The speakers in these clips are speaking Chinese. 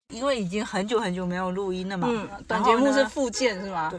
因为已经很久很久没有录音了嘛。 短节目是附件是吗？ 对。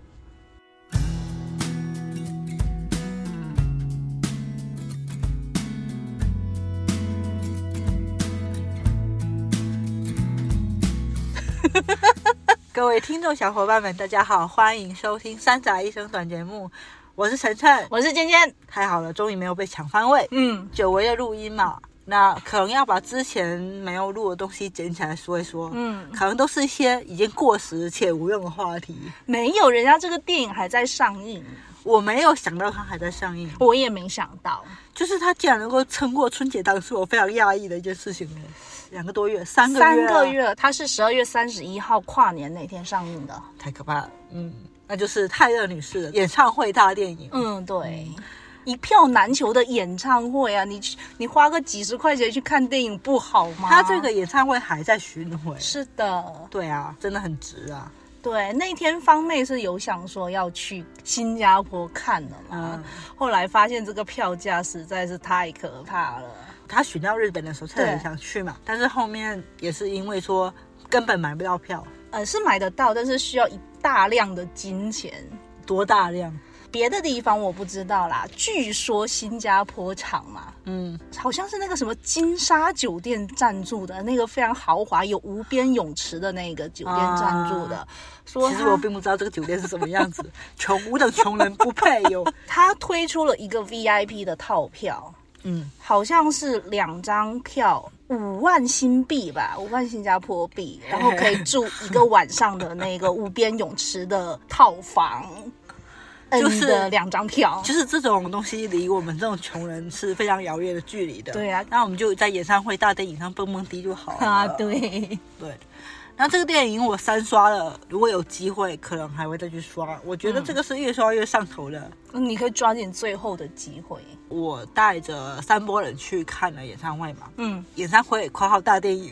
各位听众小伙伴们，大家好，欢迎收听三宅一生短节目，我是晨晨， 我是尖尖。 太好了，终于没有被抢番位。久违的录音嘛，那可能要把之前没有录的东西捡起来说一说。可能都是一些已经过时且无用的话题。 没有，人家这个电影还在上映。 我没有想到它还在上映， 我也没想到， 就是它竟然能够撑过春节档，是我非常讶异的一件事情。2个多月，3 个月，它是12月31号跨年那天上映的， 太可怕了。那就是泰勒女士的演唱会大电影。 对，一票难求的演唱会啊，你花个几十块钱去看电影不好吗？ 他这个演唱会还在巡回。 是的， 对啊，真的很值啊。 对，那天方妹是有想说要去新加坡看的嘛，后来发现这个票价实在是太可怕了。 他选到日本的时候，特别想去嘛，但是后面也是因为说根本买不到票。 是买得到，但是需要一大量的金钱。 多大量？ 别的地方我不知道啦，据说新加坡场嘛，好像是那个什么金沙酒店赞助的，那个非常豪华有无边泳池的那个酒店赞助的。说其实我并不知道这个酒店是什么样子，无等穷人不配有。 他推出了一个 VIP 的套票，好像是2张票5万新币吧，5万新加坡币，然后可以住1个晚上的那个无边泳池的套房。 就是 2张票， 就是这种东西离我们这种穷人是非常遥远的距离的。 对啊， 那我们就在演唱会大电影上蹦蹦迪就好了。 对。 那这个电影我3刷了，如果有机会可能还会再去刷。我觉得这个是越刷越上头的。 你可以抓紧最后的机会。 我带着3波人去看了演唱会嘛。演唱会括号大电影。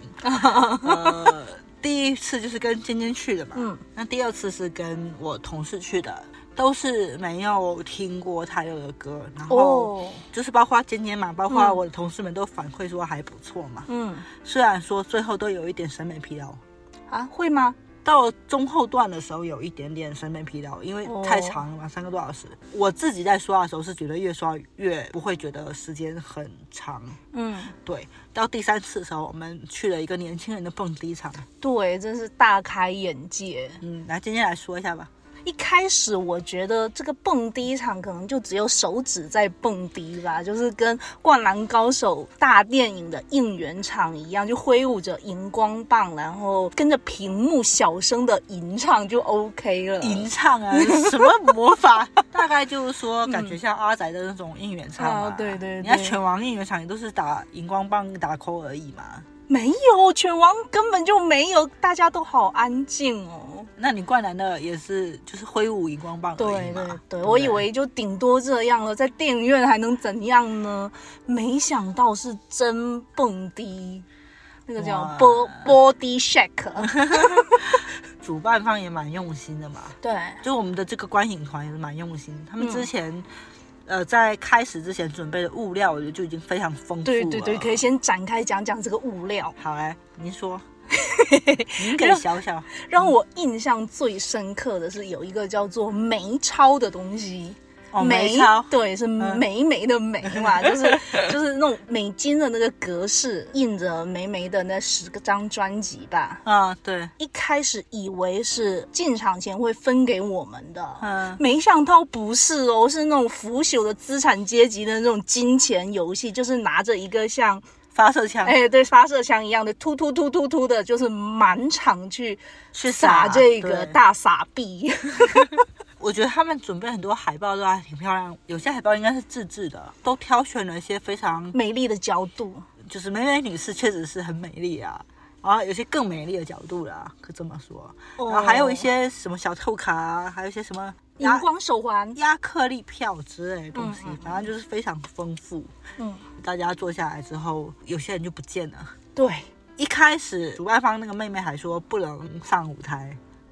第一次就是跟尖尖去的嘛。那第2次是跟我同事去的。都是没有听过泰勒的歌，然后就是包括尖尖嘛，包括我的同事们都反馈说还不错嘛。虽然说最后都有一点审美疲劳啊，会吗？ 到中后段的时候有一点点审美疲劳，因为太长了嘛，3个多小时。我自己在刷的时候是觉得越刷越不会觉得时间很长。对。到第3次的时候，我们去了一个年轻人的蹦迪场。 对，真是大开眼界。 来尖尖来说一下吧。 一开始我觉得这个蹦迪场可能就只有手指在蹦迪吧，就是跟《灌篮高手》大电影的应援场一样，就挥舞着荧光棒，然后跟着屏幕小声的吟唱就 OK 了。吟唱啊，什么魔法？大概就是说，感觉像阿宅的那种应援场嘛。 对。人家拳王应援场也都是打荧光棒打 call 而已嘛。 没有，拳王根本就没有，大家都好安静哦。 那你灌篮的也是就是挥舞荧光棒而已嘛。 对，我以为就顶多这样了，在电影院还能怎样呢？没想到是真蹦迪，那个叫 body shake。 主办方也蛮用心的嘛。对，就我们的这个观影团也是蛮用心，他们之前在开始之前准备的物料就已经非常丰富了。 对，可以先展开讲讲这个物料。 好来，您说。您可以小小。 让我印象最深刻的是有一个叫做梅超的东西。 梅超， 对，是梅梅的梅嘛，就是那种美金的那个格式，印着梅梅的那10张专辑吧。 对。 一开始以为是进场前会分给我们的，没想到不是哦，是那种腐朽的资产阶级的那种金钱游戏，就是拿着一个像发射枪， 对，发射枪一样的突的，就是满场去撒这个大撒币。 我觉得他们准备很多海报都还挺漂亮，有些海报应该是自制的，都挑选了一些非常美丽的角度， 就是梅梅女士确实是很美丽啊，然后有些更美丽的角度啦，可这么说。然后还有一些什么小透卡啊，还有一些什么荧光手环、 亚克力票之类的东西，反正就是非常丰富。大家坐下来之后，有些人就不见了。 对， 一开始主办方那个妹妹还说不能上舞台。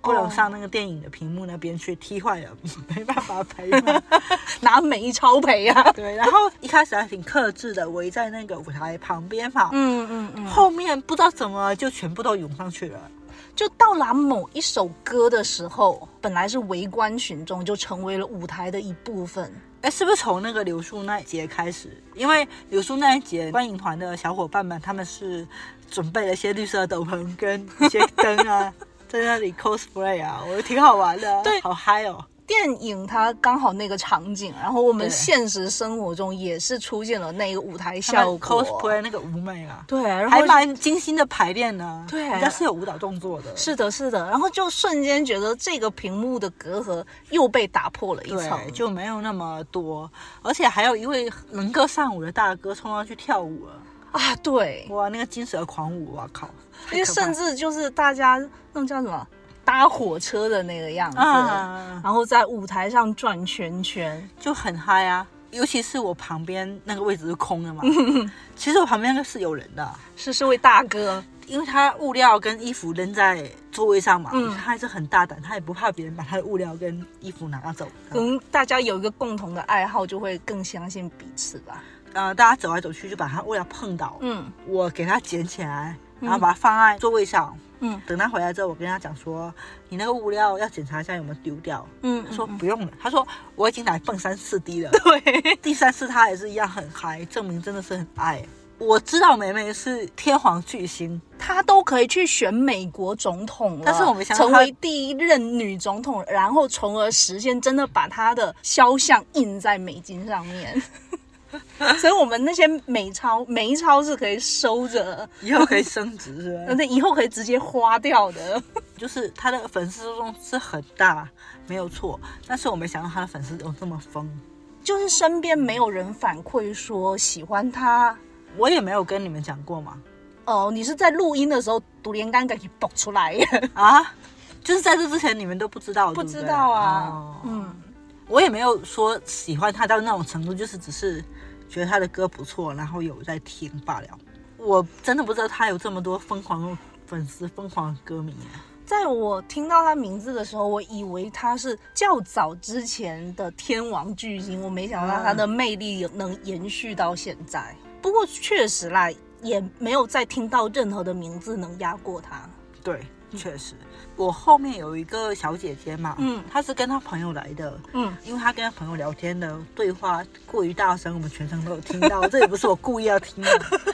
不能上那个电影的屏幕那边去，踢坏了没办法赔嘛拿美钞赔啊。 对，然后一开始还挺克制的，围在那个舞台旁边嘛，后面不知道怎么就全部都涌上去了。 就到达某一首歌的时候，本来是围观群众，就成为了舞台的一部分。 是不是从那个柳树那一节开始？因为柳树那一节观影团的小伙伴们，他们是准备了一些绿色斗篷跟一些灯啊，在那里 cosplay 啊，我觉得挺好玩的， 对， 好嗨哦。 电影它刚好那个场景，然后我们现实生活中也是出现了那个舞台效果 cosplay 那个舞美啊， 对，然后还蛮精心的排练呢， 对， 人家是有舞蹈动作的， 是的，是的，然后就瞬间觉得这个屏幕的隔阂又被打破了一层， 对，就没有那么多，而且还有一位能歌善舞的大哥冲上去跳舞了啊，对， 哇，那个金蛇狂舞，哇靠， 因为甚至就是大家那种叫什么搭火车的那个样子，然后在舞台上转圈圈， 就很嗨啊！尤其是我旁边那个位置是空的嘛，其实我旁边那个是有人的， 是位大哥， 因为他物料跟衣服扔在座位上嘛，他还是很大胆，他也不怕别人把他的物料跟衣服拿走。 可能大家有一个共同的爱好，就会更相信彼此吧。 大家走来走去就把他物料碰倒，我给他捡起来，然后把它放在座位上。等他回来之后，我跟他讲说，你那个物料要检查一下有没有丢掉。他说不用了，他说我已经来蹦3、4滴了。 对， 第3次他也是一样很嗨，证明真的是很爱。我知道梅梅是天皇巨星， 她都可以去选美国总统了， 但是我没想到成为第一任女总统，然后从而实现真的把她的肖像印在美金上面。所以我们那些美钞是可以收着， 以后可以升值，是吧？ 而且以后可以直接花掉的。 就是他的粉丝数是很大，没有错。但是我没想到他的粉丝有这么疯， 就是身边没有人反馈说喜欢他。 我也没有跟你们讲过嘛。 哦，你是在录音的时候独连杆给爆出来啊？就是在这之前你们都不知道， 不知道啊。 我也没有说喜欢他到那种程度，就是只是觉得他的歌不错，然后有在听罢了。我真的不知道他有这么多疯狂的粉丝、疯狂的歌迷。 在我听到他名字的时候，我以为他是较早之前的天王巨星，我没想到他的魅力能延续到现在。不过确实啦，也没有再听到任何的名字能压过他。 对，确实。我后面有一个小姐姐嘛，她是跟她朋友来的，因为她跟她朋友聊天的对话过于大声，我们全程都有听到，这也不是我故意要听的。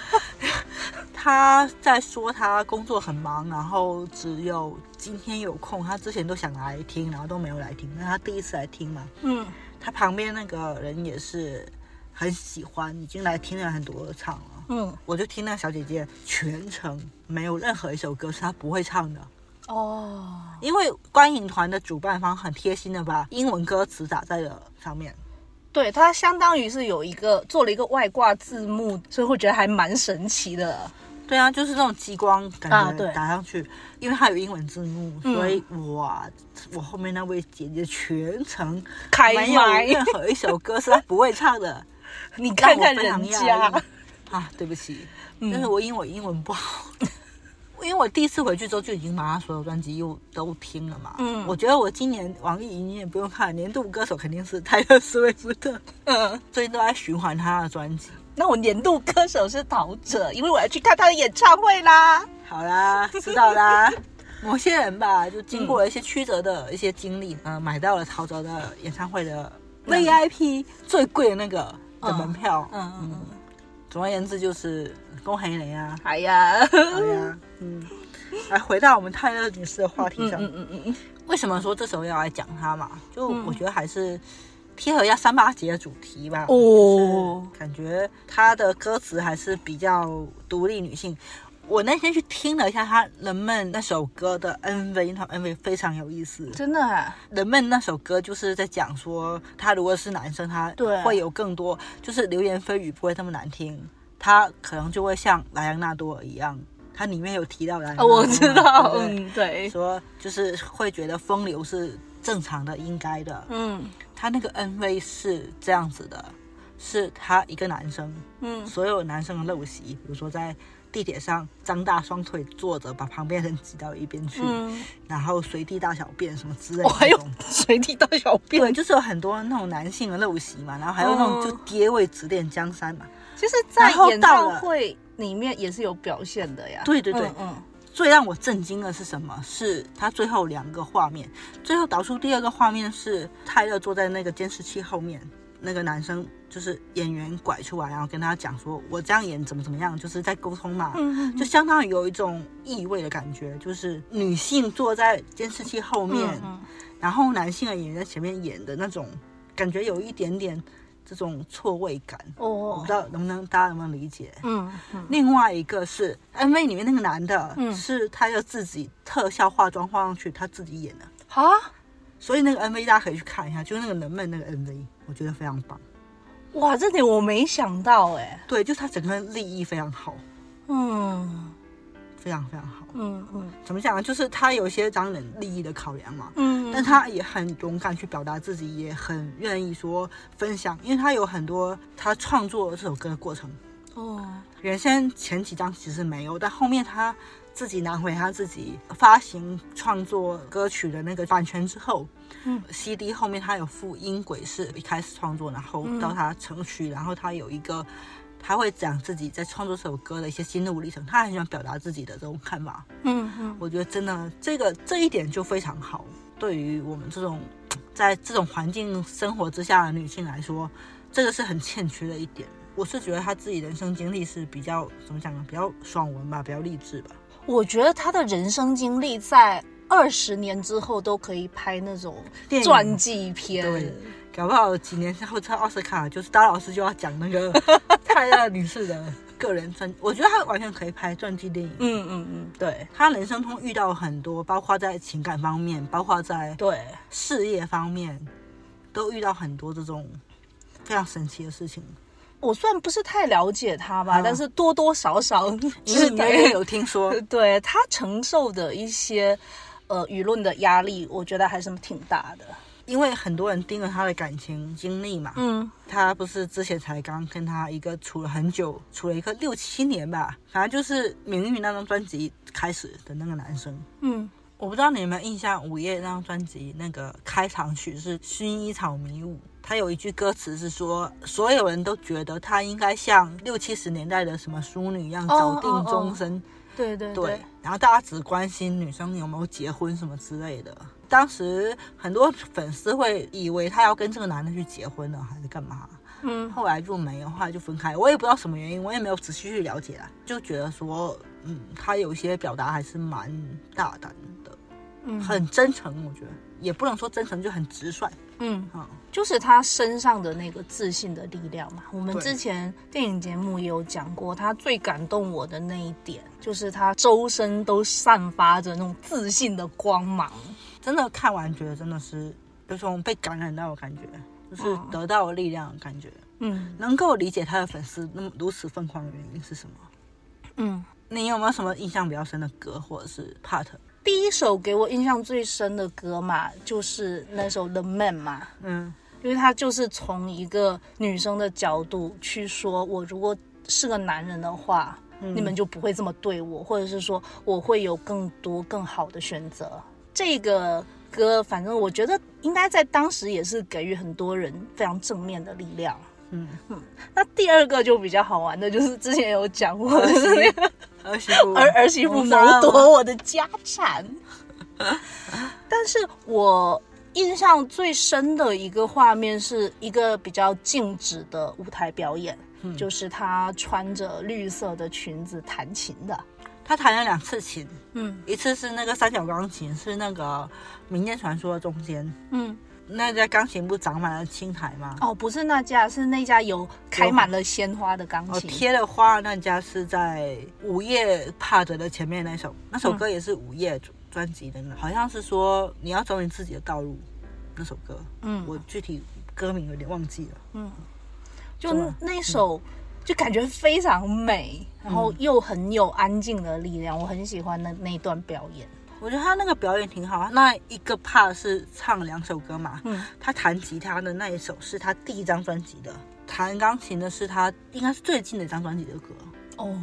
她在说她工作很忙，然后只有今天有空，她之前都想来听，然后都没有来听，那她第一次来听嘛，她旁边那个人也是很喜欢，已经来听了很多场了，我就听那小姐姐全程没有任何一首歌是她不会唱的。因为观影团的主办方很贴心的把英文歌词打在了上面， 对，它相当于是做了一个外挂字幕，所以会觉得还蛮神奇的。 对啊，就是那种激光感觉打上去，因为它有英文字幕，所以哇，我后面那位姐姐全程开麦， 没有任何一首歌是她不会唱的。 你看看人家啊，对不起，但是我英文不好。因为我第一次回去之后就已经把他所有专辑又都听了嘛，我觉得我今年网易云也不用看，年度歌手肯定是泰勒·斯威夫特，最近都在循环他的专辑。 那我年度歌手是陶喆，因为我要去看他的演唱会啦。 好啦，知道啦。某些人吧，就经过了一些曲折的一些经历，买到了陶喆的演唱会的 VIP 最贵的那个的门票。总而言之就是恭喜你啊！ 哎呀， 来回到我们泰勒女士的话题上。为什么说这时候要来讲她嘛？就我觉得还是贴合一下3·8节的主题吧。感觉她的歌词还是比较独立女性。我那天去听了一下她人们那首歌的 MV， 那 MV 非常有意思， 真的啊。 人们那首歌就是在讲说，他如果是男生，他会有更多，就是流言蜚语不会那么难听，他可能就会像莱昂纳多尔一样，他里面有提到莱昂纳多尔， 我知道，对， 说就是会觉得风流是正常的、应该的。他那个 MV 是这样子的，是他一个男生，所有男生的陋习，比如说在地铁上张大双腿坐着，把旁边人挤到一边去，然后随地大小便什么之类的。 还有随地大小便， 对，就是有很多那种男性的陋习嘛，然后还有那种就爹味指点江山嘛。 其实，在演唱会里面也是有表现的呀。 对对对，最让我震惊的是什么？是他最后2个画面，最后导出第2个画面是泰勒坐在那个监视器后面，那个男生就是演员拐出来，然后跟他讲说我这样演怎么样，就是在沟通嘛，就相当于有一种意味的感觉，就是女性坐在监视器后面，然后男性的演员在前面演的那种感觉，有一点点这种错位感，我不知道大家能不能理解。另外一个是 MV 里面那个男的，是他要自己特效化妆化上去，他自己演的啊， 所以那个 MV 大家可以去看一下，就是那个能不能那个 MV， 我觉得非常棒。 哇，这点我没想到哎。 对，就是他整个立意非常好，非常非常好。怎么讲呢？就是他有一些当然利益的考量嘛，但他也很勇敢去表达自己，也很愿意说分享，因为他有很多他创作这首歌的过程。原先前几张其实没有，但后面他自己拿回他自己发行创作歌曲的那个版权之后，CD 后面他有附音轨，是一开始创作，然后到他成曲，然后他有一个。他会讲自己在创作这首歌的一些心路历程，他很喜欢表达自己的这种看法。我觉得真的这一点就非常好，对于我们这种在这种环境生活之下的女性来说，这个是很欠缺的一点。我是觉得他自己人生经历是比较怎么讲呢？比较爽文吧，比较励志吧。 我觉得他的人生经历在20年之后都可以拍那种传记片。 对，搞不好几年后在奥斯卡，就是大老师就要讲那个泰勒女士的个人传，我觉得他完全可以拍传记电影。 对， 他人生中遇到很多，包括在情感方面，包括在事业方面，都遇到很多这种非常神奇的事情。 我虽然不是太了解他吧，但是多多少少你也有听说， 对他承受的一些舆论的压力，我觉得还是挺大的。 因为很多人盯着他的感情经历嘛，他不是之前才刚跟他一个处了很久，处了一个6、7年吧，反正就是《名誉》那张专辑开始的那个男生。我不知道你有没有印象，午夜那张专辑那个开场曲是薰衣草迷舞，他有一句歌词是说，所有人都觉得他应该像60、70年代的什么淑女一样早定终身。对，然后大家只关心女生有没有结婚什么之类的。当时很多粉丝会以为他要跟这个男的去结婚了，还是干嘛？后来就没有，后来就分开。我也不知道什么原因，我也没有仔细去了解啦，就觉得说，他有一些表达还是蛮大胆的，很真诚。我觉得也不能说真诚，就很直率。 就是他身上的那个自信的力量嘛。我们之前电影节目也有讲过，他最感动我的那一点，就是他周身都散发着那种自信的光芒。 真的看完觉得真的是有种被感染到的感觉，就是得到了力量的感觉。能够理解他的粉丝那么如此疯狂的原因是什么？你有没有什么印象比较深的歌或者是 part？ 第一首给我印象最深的歌嘛，就是那首 The Man 嘛，因为他就是从一个女生的角度去说，我如果是个男人的话，你们就不会这么对我，或者是说我会有更多更好的选择。这个歌反正我觉得应该在当时也是给予很多人非常正面的力量。那第二个就比较好玩的，就是之前有讲过的儿媳妇谋夺我的家产。但是我印象最深的一个画面是一个比较静止的舞台表演，就是她穿着绿色的裙子弹琴的。 他弹了2次琴，一次是那个三角钢琴，是那个民间传说的中间，那家钢琴不长满了青苔吗？ 不是那家，是那家有开满了鲜花的钢琴。 贴了花那家是在午夜 part 的前面那首歌也是午夜专辑的，好像是说你要走你自己的道路那首歌。我具体歌名有点忘记了。 就那首就感觉非常美，然后又很有安静的力量，我很喜欢那段表演。 我觉得他那个表演挺好。那一个 part 是唱2首歌嘛，他弹吉他的那一首是他第1张专辑的，弹钢琴的是他应该是最近的一张专辑的歌。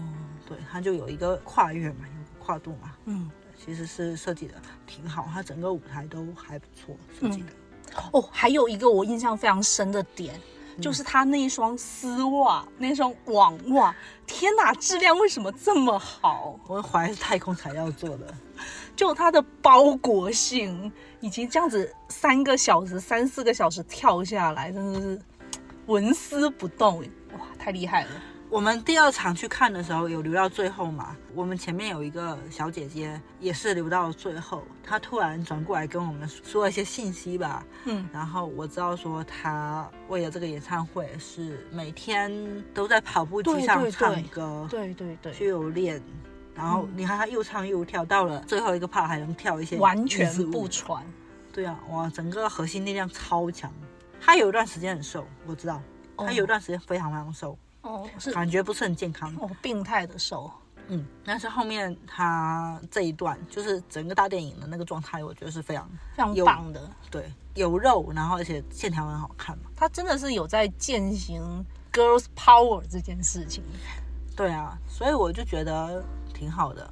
对，它就有一个跨越嘛，有个跨度嘛，其实是设计的挺好，它整个舞台都还不错设计的。 还有一个我印象非常深的点，就是他那一双丝袜，那双网袜，天哪，质量为什么这么好？ 我怀疑是太空材料做的， 就它的包裹性，以及这样子3、4个小时跳下来，真的是纹丝不动，哇，太厉害了。 我们第2场去看的时候有留到最后嘛，我们前面有一个小姐姐也是留到最后，她突然转过来跟我们说了一些信息吧，然后我知道说她为了这个演唱会是每天都在跑步机上唱歌， 对， 去有练，然后你看她又唱又跳，到了最后一个 part 还能跳一些完全不喘。 对啊，哇，整个核心力量超强。她有一段时间很瘦，我知道，她有一段时间非常非常瘦。是感觉不是很健康病态的瘦。 但是后面他这一段就是整个大电影的那个状态，我觉得是非常非常棒的。 对，有肉，然后而且线条很好看嘛。 他真的是有在践行 girls power 这件事情。 对啊，所以我就觉得挺好的。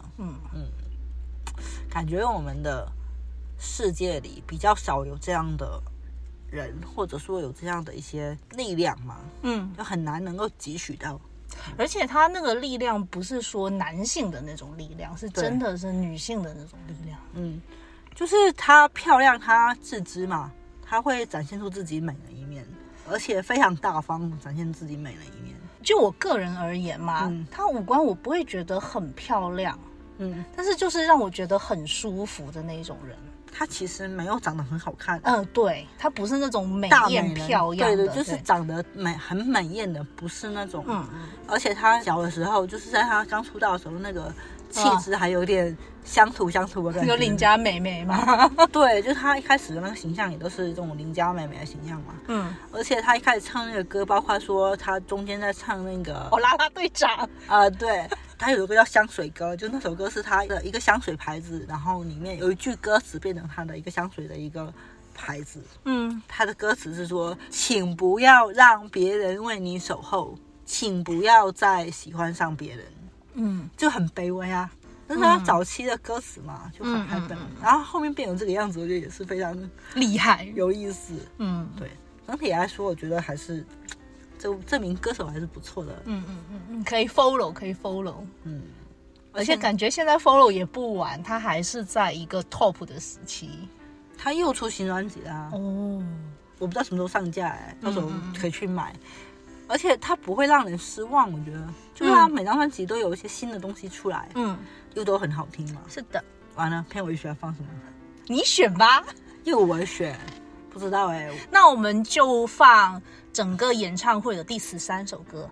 感觉我们的世界里比较少有这样的人，或者说有这样的一些力量嘛，就很难能够汲取到。 而且他那个力量不是说男性的那种力量，是真的是女性的那种力量。 就是她漂亮，她自知嘛，她会展现出自己美的一面，而且非常大方展现自己美的一面。 就我个人而言嘛，她五官我不会觉得很漂亮，但是就是让我觉得很舒服的那种人。 她其实没有长得很好看， 对，她不是那种美艳漂亮的， 对，就是长得很美艳的，不是那种。而且她小的时候，就是在她刚出道的时候，那个气质还有点乡土的感觉， 有邻家妹妹嘛。 对，就是她一开始的那个形象也都是这种邻家妹妹的形象嘛。而且她一开始唱那个歌，包括说她中间在唱那个啦啦队长对。他有一个叫香水歌，就那首歌是他的一个香水牌子，然后里面有一句歌词变成他的一个香水的一个牌子。他的歌词是说，请不要让别人为你守候，请不要再喜欢上别人。就很卑微啊，但是他早期的歌词嘛，就很嗨本，然后后面变成这个样子，我觉得也是非常厉害有意思。对，整体来说我觉得还是这名歌手还是不错的。 可以 follow。而且感觉现在 follow 也不晚，他还是在一个 top 的时期。 他又出新专辑啦。我不知道什么时候上架，到时候可以去买。而且他不会让人失望，我觉得，就是他每张专辑都有一些新的东西出来，又都很好听嘛。 是的。 完了，片尾曲要放什么？ 你选吧。 又我选。不知道那我们就放整个演唱会的第13首歌。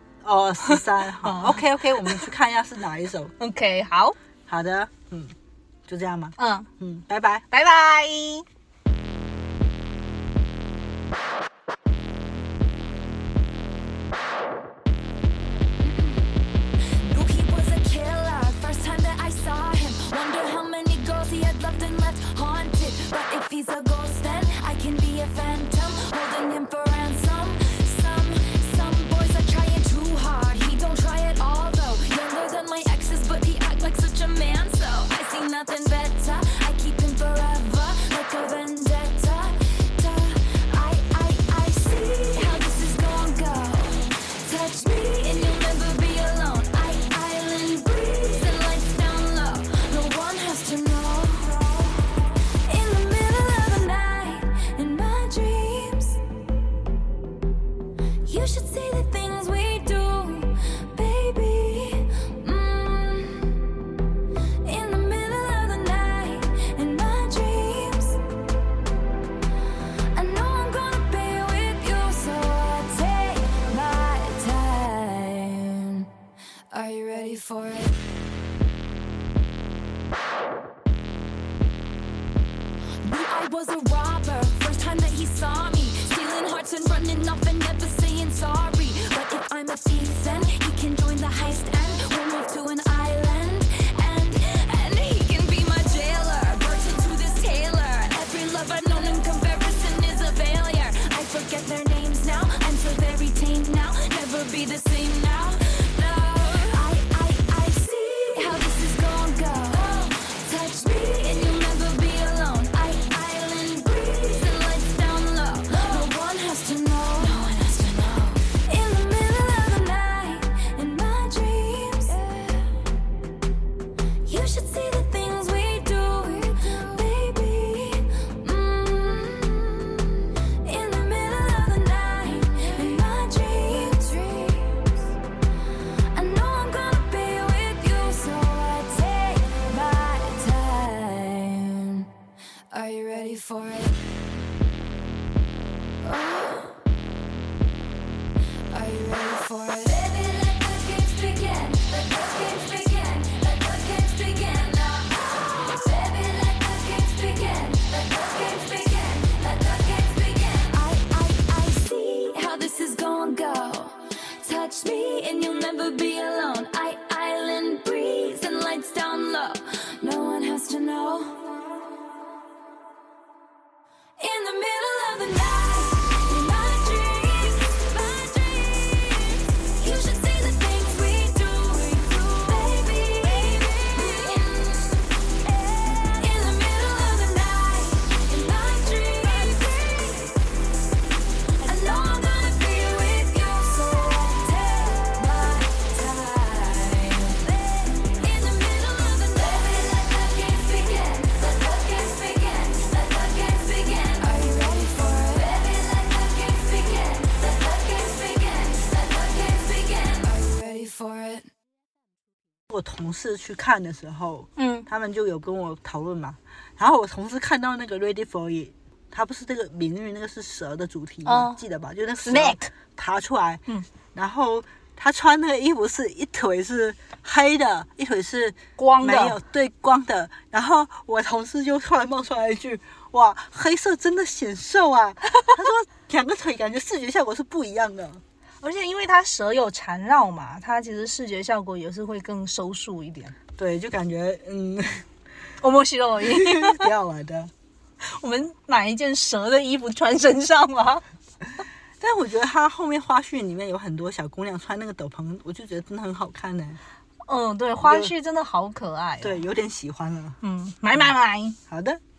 13好。OK， 我们去看一下是哪一首。 OK， 好的，就这样吗？拜拜。 But if he's a ghost, then I can be a phantom, holding him for ransom. Some boys are trying too hard. He don't try at all though. Younger than my exes, but he act like such a man. So I see nothing better. I keep him forever, like a vendetta. I see how this is gonna go. Touch me and you'll never be alone. Island breeze and lights down low. No one has to know. You should see the things we do, baby. In the middle of the night, in my dreams. I know I'm gonna be with you, so I take my time. Are you ready for it? Knew I was a robber, first time that he saw me. Stealing hearts and running off and never saying sorry. But if I'm a thief, then he can join the heist and we'll move to an island. And he can be my jailer, bursting to this tailor. Every love I've known in comparison is a failure. I forget their names now, I'm so very tame now. Never be the same now. No, I see 同事去看的时候，他们就有跟我讨论嘛。然后我同事看到那个 Ready for It， 它不是这个名誉那个是蛇的主题吗？记得吧？就那蛇爬出来，然后他穿那个衣服是一腿是黑的，一腿是光的， 没有对光的。然后我同事就突然冒出来一句：“哇，黑色真的显瘦啊！”他说两个腿感觉视觉效果是不一样的。 而且因为它蛇有缠绕嘛，它其实视觉效果也是会更收束一点。 对，就感觉面白い， 挺好玩的。 我们买一件蛇的衣服穿身上吗？ 但我觉得它后面花絮里面有很多小姑娘穿那个斗篷，我就觉得真的很好看呢。 对，花絮真的好可爱。 对，有点喜欢了。 买。 好的。